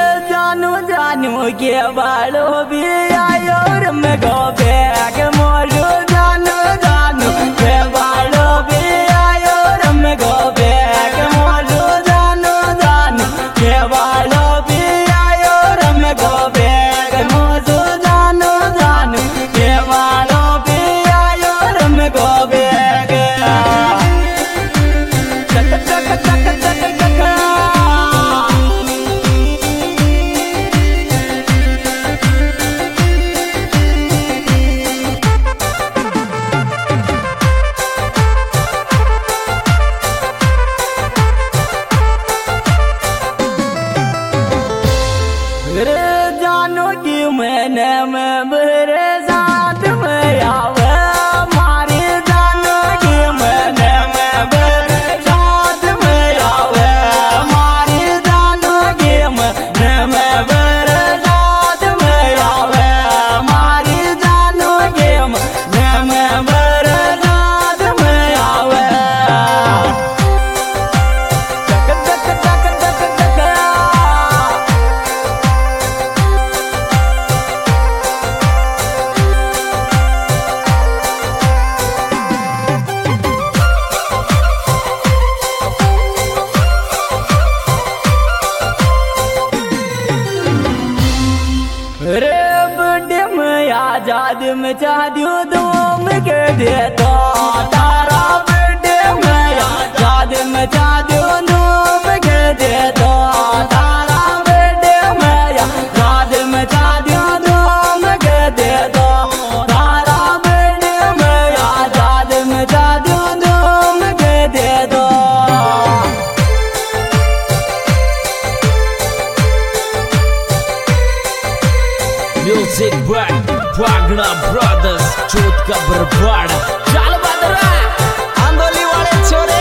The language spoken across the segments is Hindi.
जानू जानू के बालो भी आयो रम गो बैग मोरू जानू जानू के बालो भी आयो रम गो बैग मोरू जानू जानू के बालो भी आयो रम गो बैग मोरू जानू जानू के बालो भी आयो रम गो बैग चक चक चक चक चक जानो कि मैंने में बरे साथ में आवे मारी जानो कि मैंने में बरे साथ में आवे मारी जानो कि मैंने में बरे साथ में आवे मारी जानो कि मैंने में बरे साथ में आवे चक चक चक चक चक रे बड़े में आजाद में चाहदियो तुम के देता तारा बड़े में आजाद में चाहदियो तुम के देता तारा बड़े में आजाद में चाहदियो तुम के देता तारा बड़े में आजाद में चाहदियो तुम के देता Music by Wagner Brothers चोट का बरबाड़ चल बदरा आंदोली वाले छोरे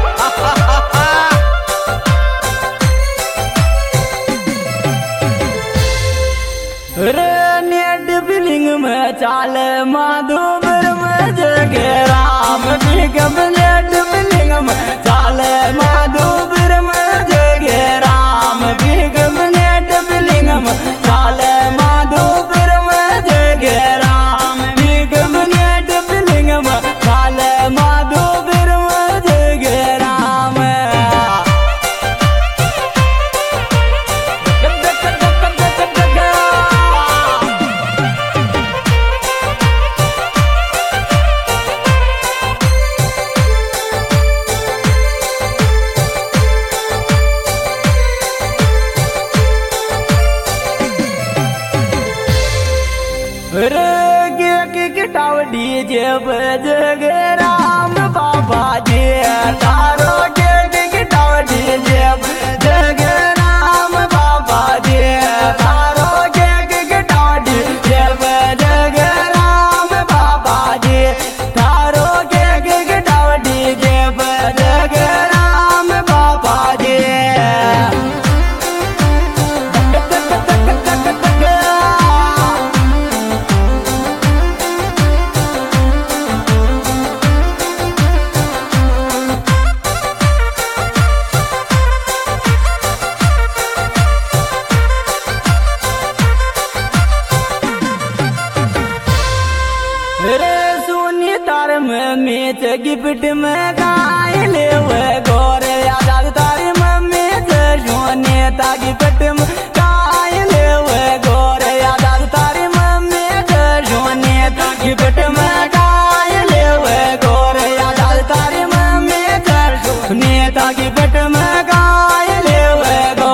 रे नेट बिलिंग में चाल माधुबर में जगे राम बिगम नेट बिलिंग में चाल माधुबर में जगे राम बिगम नेट बिलिंग में चाल माधुबर में जगे राम बिगम नेट बिलिंग में चाल माधुबर में जगे राम रे गे गिटाव डीजे बज राम बाबा जी तारो गे गिटाव डीजे बज राम बाबा जी तारो गे गिटाव डीजे बज राम बाबा जी तारो गे गिटाव डीजे बज राम बाबा जी रे सुनी तार में मीच गिफ्ट में गाय ले हुए गोरे आजाद तारी मम्मी से सोने ता गिफ्ट में गाय ले हुए गोरे आजाद तारी मम्मी से सोने ता गिफ्ट में गाय ले हुए गोरे आजाद तारी मम्मी से सोने ता गिफ्ट में गाय ले हुए गो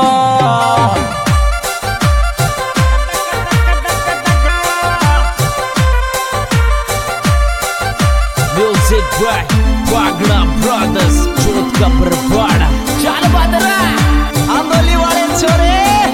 Music by Wagner Brothers चोट का बरबाड़ चल बदरा आंदोली वाले छोरे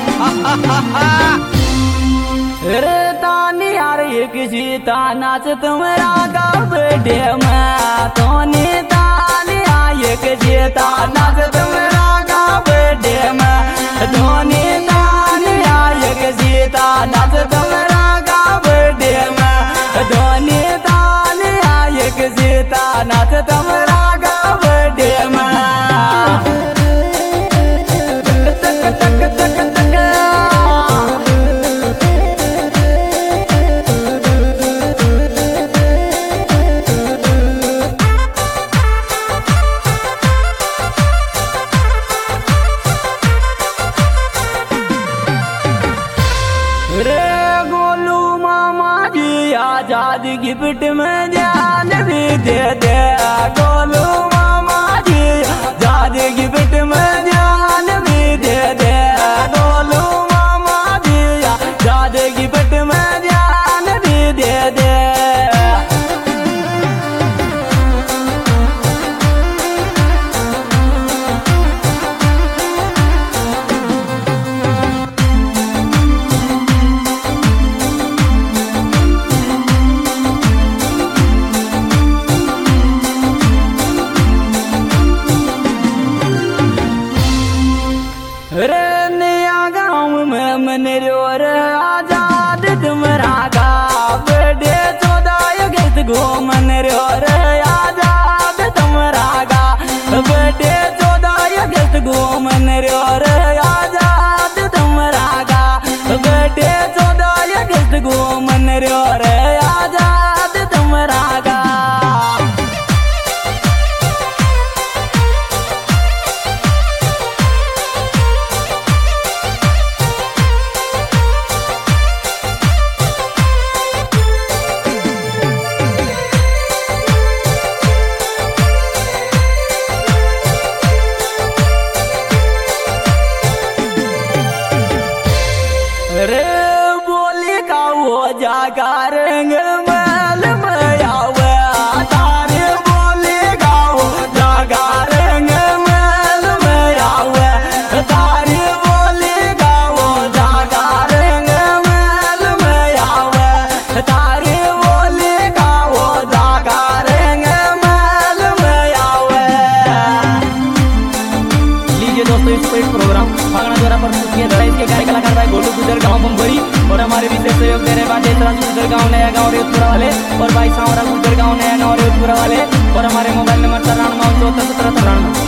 रे तानी यार एक जीता नाच तुम्हारा गा बेटे में तोनी तानी एक जीता नाच तुम्हारा गा बेटे में तोनी तानी एक जीता नाच तुम्हारा गा बेटे में तोनी तानी एक जीता नाच तुम्हारा गा बेटे में तक तक तक तक आजाद गिफ्ट में ध्यान भी दे दे गोलू मामा जी आजाद गिफ्ट में ध्यान भी दे दे गोलू मामा जी आजाद गिफ्ट में ध्यान भी दे दे रे नया गाँव में मन रो रे आजाद तुम्हारा गा बड़े 14 अगस्त को मन रो रे आजाद तुम्हारा गा बड़े 14 अगस्त को मन रो रे आजाद तुम्हारा गा बड़े 14 अगस्त को मन रो रे आजाद तुम्हारा गा रे बोली का वो जागा रंग मैल में आवे तारे बोली का वो जागा रंग मैल में आवे तारे बोली का वो जागा रंग मैल में आवे तारे बोली का वो जागा रंग मैल में आवे। लीजिए दोस्तों इस प्रोग्राम भागना द्वारा प्रस्तुत किया जा रहा है। इसके गायक कलाकार भाई गोलू गुजर गाँव बम्बरी और हमारे विशेष सहयोग दे रहे बाटे गुजर गाँव नया गाँव रेतपुरा वाले और भाई सांवरा गुजर गाँव नया गाँव रेतपुरा वाले और हमारे मोबाइल नंबर 93 94 17 17